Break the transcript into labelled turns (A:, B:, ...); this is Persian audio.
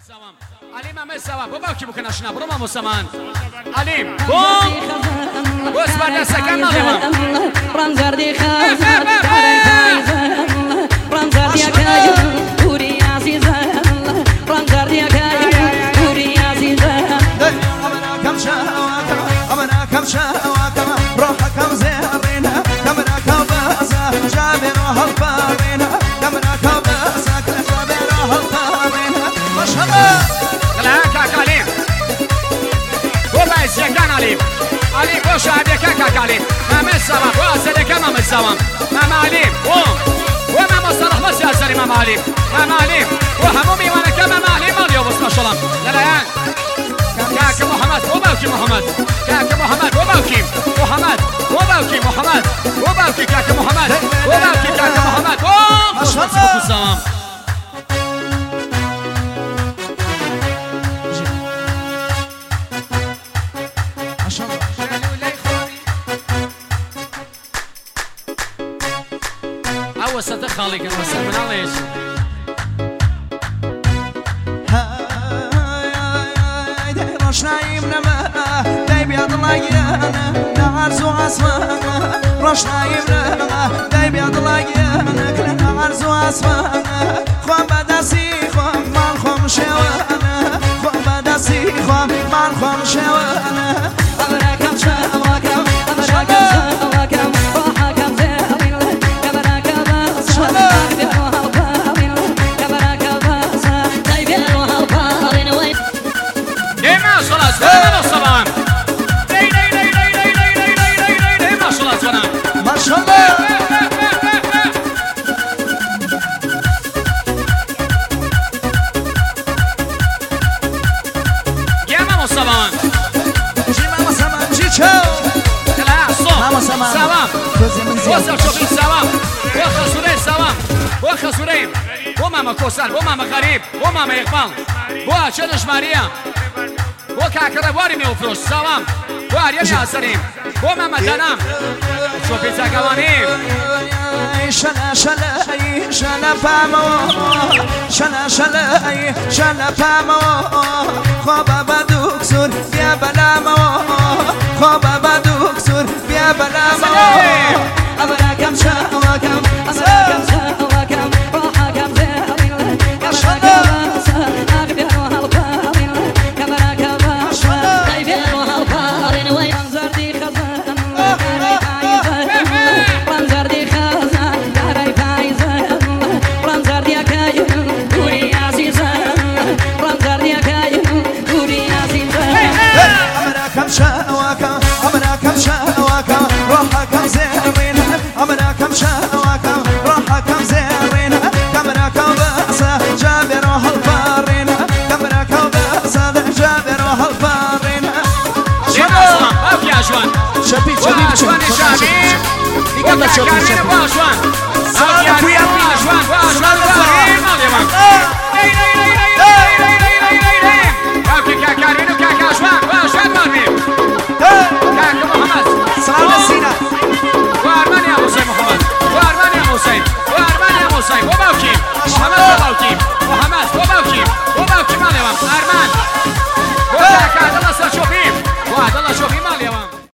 A: علیم همه سوا بابا کی بکنه شنا برو ما مسلمان علیم بوم بس بعد سکن نالیم
B: رمزردی خزان رمزردی کاج پوری عزیزه رمزردی کاج پوری عزیزه
C: امنا کم شواکم امنا کم شواکم روحکم زیرینه کمنا کم بازا جابر هالبارینه کمنا کم بازا جابر هالبارینه ماشاءالله
A: كاك عليم بابا يسيكان عليم عليم بوش عبيا كاك عليم ما مسوا بواسد كما مسوا ما عليم وما مصلح بس يا سليم ما عليم ما عليم وهمومي وانا كما ما عليم اليوم بس ما شاء الله لا لا كاك محمد وباوكي محمد كاك محمد وباوكي محمد وباوكي محمد وباوكي كاك محمد وباوكي كاك محمد
C: ما شاء الله
A: أول ستخالي كان بس من الله يسوع
C: روش نايم نما داي بيض لايانا نعرز وعصفانا روش نايم نما داي بيض لايانا كل نعرز وعصفانا خوان بداسي خوان من خوام شوانا خوان بداسي خوان من خوام شوانا
B: أبراكم شواكم أبراكم شواكم روحكم زيرين كبراكم باسا أكبر وهالبارين كبراكم باسا طيبين وهالبارين وين
A: ما شاء الله سلام الصبان ما شاء الله سلام
C: ما شاء الله
A: يا ماما الصبان
C: جي ماما سمان جي تشو
A: لا الصوم
C: ماما سمان
A: سلام
C: كوزي من زيادة
A: وصل شوفي سلام وخسورين سلام وخسورين وماما كوسال وماما غريب وماما إقبال وشنش ماريا وكاكرة واري ميوفروش سلام واري يا سليم وماما تنام شوفي زاقوانيم
C: شلا شلا شلا فامو شلا شلا شلا فامو خوابا بدوك سور بیا بلامو خوابا بدوك سور بیا بلامو
B: أبراكم شواكم أبراكم شواكم روحكم زيرين كبراكم باسا أكبر وهالبارين كبراكم باسا طيبين وهالبارين وين رمزردي خزان رمزردي خزان داري فايزة رمزردي كاج كوري عزيزة رمزردي كاج كوري عزيزة
C: أمراكم شواكم أمراكم شواكم روحكم زيرين أمراكم شواكم روحكم زيرين كمراكم باسا جابر وهالبارين كمراكم باسا جابر وهالبارين
A: يا أصلا باوكي يا أشوان
C: شبيب
A: أشوان يا شابي
C: والله شبيب
A: كامينة باشوان